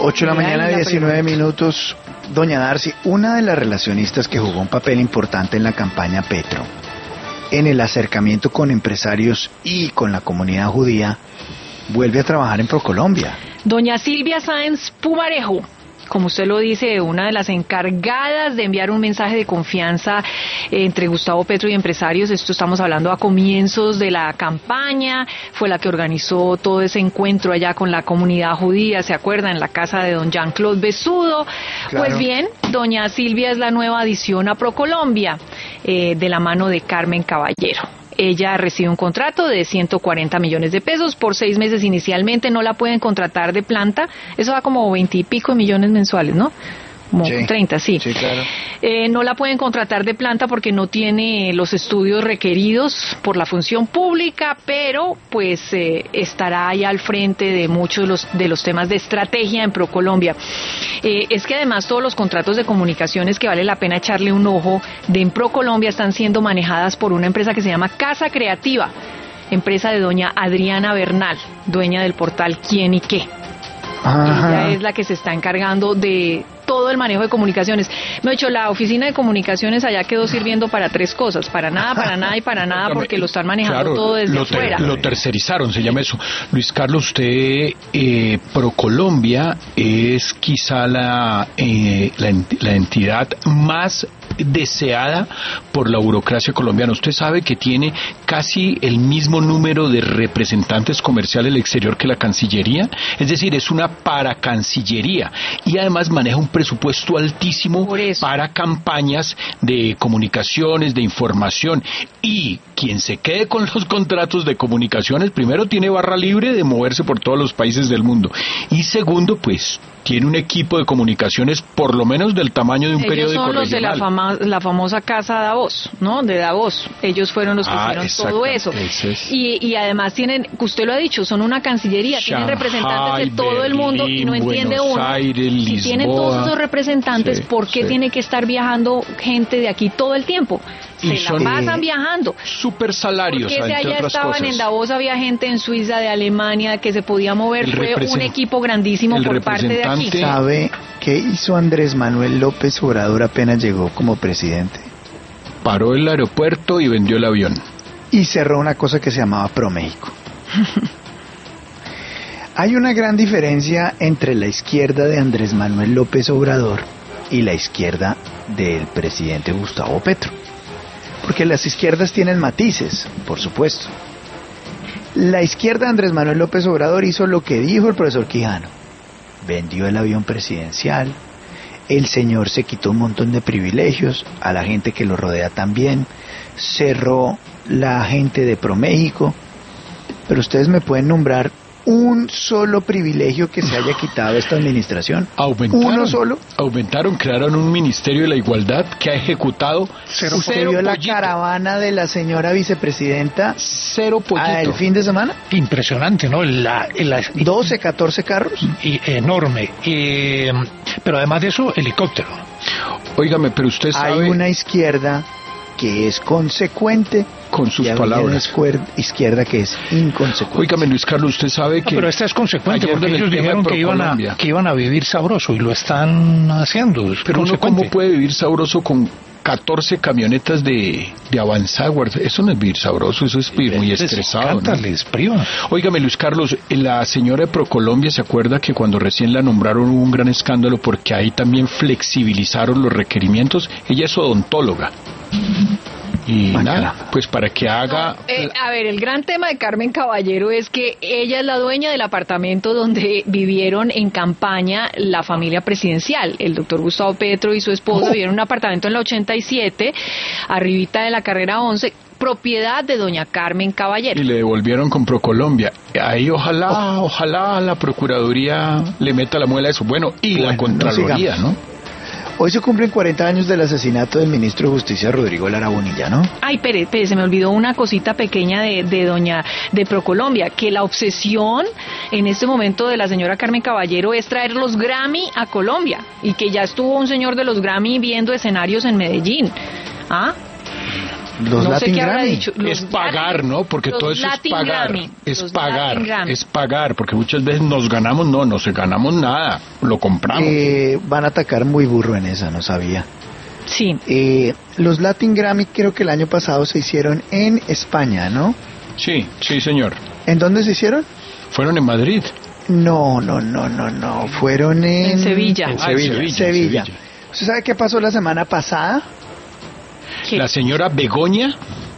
8 de la mañana, 19 minutos. Doña Darcy, una de las relacionistas que jugó un papel importante en la campaña Petro, en el acercamiento con empresarios y con la comunidad judía, vuelve a trabajar en ProColombia. Doña Silvia Sáenz Pumarejo, como usted lo dice, una de las encargadas de enviar un mensaje de confianza entre Gustavo Petro y empresarios. Esto estamos hablando a comienzos de la campaña. Fue la que organizó todo ese encuentro allá con la comunidad judía, ¿se acuerdan? En la casa de don Jean-Claude Besudo. Claro. Pues bien, doña Silvia es la nueva adición a ProColombia, de la mano de Carmen Caballero. Ella recibe un contrato de 140 millones de pesos por 6 meses inicialmente. No la pueden contratar de planta. Eso da como 20 y pico de millones mensuales, ¿no? Como sí, 30, sí. Sí, claro. No la pueden contratar de planta porque no tiene los estudios requeridos por la función pública, pero pues estará ahí al frente de muchos de los temas de estrategia en ProColombia. Es que además todos los contratos de comunicaciones que vale la pena echarle un ojo en ProColombia están siendo manejadas por una empresa que se llama Casa Creativa, empresa de doña Adriana Bernal, dueña del portal ¿Quién y qué? Ajá. Ella es la que se está encargando de todo el manejo de comunicaciones. Me he dicho, la oficina de comunicaciones allá quedó sirviendo para 3 cosas, para nada y para nada, porque lo están manejando claro, todo desde afuera. Lo tercerizaron, se llama eso. Luis Carlos, usted, ProColombia es quizá la entidad más deseada por la burocracia colombiana. Usted sabe que tiene casi el mismo número de representantes comerciales del exterior que la Cancillería, es decir, es una paracancillería, y además maneja un presupuesto altísimo para campañas de comunicaciones, de información, y quien se quede con los contratos de comunicaciones, primero tiene barra libre de moverse por todos los países del mundo, y segundo, pues tiene un equipo de comunicaciones por lo menos del tamaño de un periódico regional. Ellos son los de la famosa casa Davos, ¿no? De Davos. Ellos fueron los que hicieron todo eso. Y además tienen, usted lo ha dicho, son una cancillería, tienen representantes de todo el mundo, y no entiende Buenos uno. Aires, Lisboa, si tienen todos esos representantes, ¿por qué tiene que estar viajando gente de aquí todo el tiempo? Se la pasan viajando. Super salarios, porque si allá estaban en Davos, había gente en Suiza, de Alemania, que se podía mover. Fue un equipo grandísimo por parte de aquí. ¿Sabe qué hizo Andrés Manuel López Obrador apenas llegó como presidente? Paró el aeropuerto y vendió el avión. Y cerró una cosa que se llamaba ProMéxico. Hay una gran diferencia entre la izquierda de Andrés Manuel López Obrador y la izquierda del presidente Gustavo Petro. Porque las izquierdas tienen matices, por supuesto. La izquierda de Andrés Manuel López Obrador hizo lo que dijo el profesor Quijano. Vendió el avión presidencial, el señor se quitó un montón de privilegios, a la gente que lo rodea también, cerró la gente de ProMéxico, pero ustedes me pueden nombrar un solo privilegio que se haya quitado esta administración. ¿Uno solo? Aumentaron, crearon un Ministerio de la Igualdad que ha ejecutado cero. ¿Usted vio la caravana de la señora vicepresidenta? Cero pollito. ¿El fin de semana? Impresionante, ¿no? 12, 14 carros. Enorme. Pero además de eso, helicóptero. Óigame, pero usted sabe... Hay una izquierda que es consecuente con sus palabras. Una izquierda que es inconsecuente. Óigame, Luis Carlos, usted sabe que... pero esta es consecuente, porque ellos dijeron que iban a vivir sabroso, y lo están haciendo. Pero uno, ¿cómo puede vivir sabroso con 14 camionetas de Avanzaguard? Eso no es vivir sabroso, eso es vivir muy estresado, ¿no? Les priva. Óigame, Luis Carlos, la señora de ProColombia, ¿se acuerda que cuando recién la nombraron hubo un gran escándalo porque ahí también flexibilizaron los requerimientos? Ella es odontóloga. Y nada, pues para que haga... a ver, el gran tema de Carmen Caballero es que ella es la dueña del apartamento donde vivieron en campaña la familia presidencial. El doctor Gustavo Petro y su esposa vivieron en un apartamento en la 87, arribita de la carrera 11, propiedad de doña Carmen Caballero. Y le devolvieron con ProColombia. Ahí ojalá la Procuraduría le meta la muela a eso. Bueno, y la Contraloría, ¿no? Hoy se cumplen 40 años del asesinato del ministro de Justicia Rodrigo Lara Bonilla, ¿no? Ay, Pérez, se me olvidó una cosita pequeña de ProColombia, que la obsesión en este momento de la señora Carmen Caballero es traer los Grammy a Colombia, y que ya estuvo un señor de los Grammy viendo escenarios en Medellín. ¿Ah? Los no Latin sé qué habrá Grammy. dicho. Es pagar, ¿no? Porque todo eso es Latin pagar. Grammy. Es Los pagar. Latin Grammy. Es pagar. Porque muchas veces nos ganamos, no se ganamos nada. Lo compramos. Van a atacar muy burro en esa, no sabía. Sí. Los Latin Grammy creo que el año pasado se hicieron en España, ¿no? Sí, señor. ¿En dónde se hicieron? Fueron en Madrid. No. Fueron en Sevilla. Sevilla. ¿Usted sabe qué pasó la semana pasada? ¿Qué? La señora Begoña